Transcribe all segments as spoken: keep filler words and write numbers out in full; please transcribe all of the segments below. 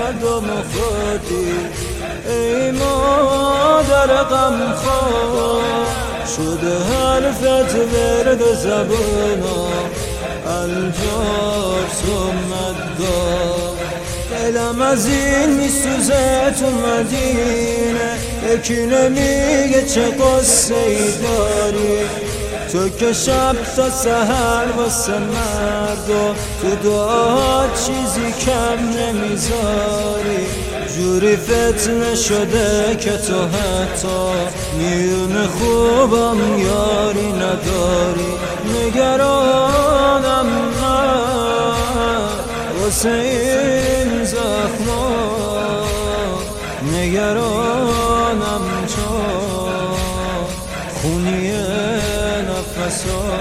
مردم خودی ای مادر غمخوار شده حرفت ورد زبونا الجار سمدار دلم از این میسوزه تو مدینه یکی نمیگه چه قصه ای داری تو که شب تا سحر واسه مردم تو دعات چیزی کم نمیذاری جوری فتنه شده که تو حتی میون خوبم یاری نداری نگرانم من واسه این زخما نگرانم چون خونی نفسا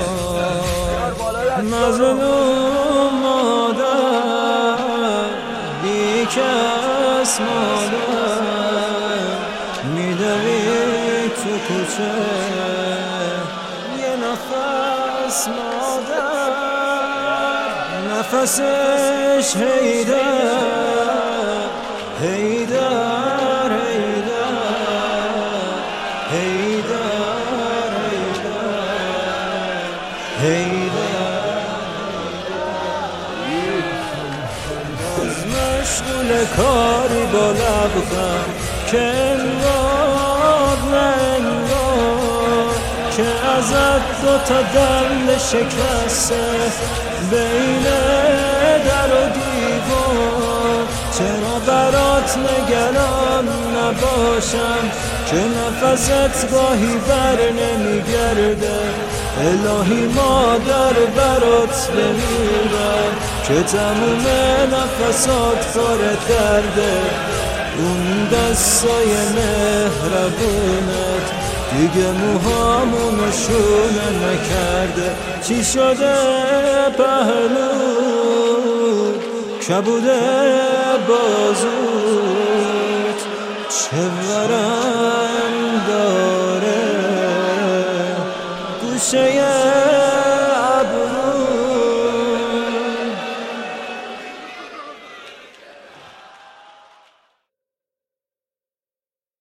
مظلوم مادر بی کس مادر میدوی تو کوچه یه نفس مادر نفسش هیدر هیدر هیدر هیدر هیدر از مشغول کاری با لبخند که انگار نه انگار که ازت دو تا دل شکسته بین در و دیوار چرا برات نگران نباشم که نفست گاهی بر نمیگرده الهی مادر برات بمیرم که تموم نفسات پر درده اون دستای مهربونت دیگه موهامونو شونه نکرده چی شده پهلو کبوده بازوت چه ورم داره گوشه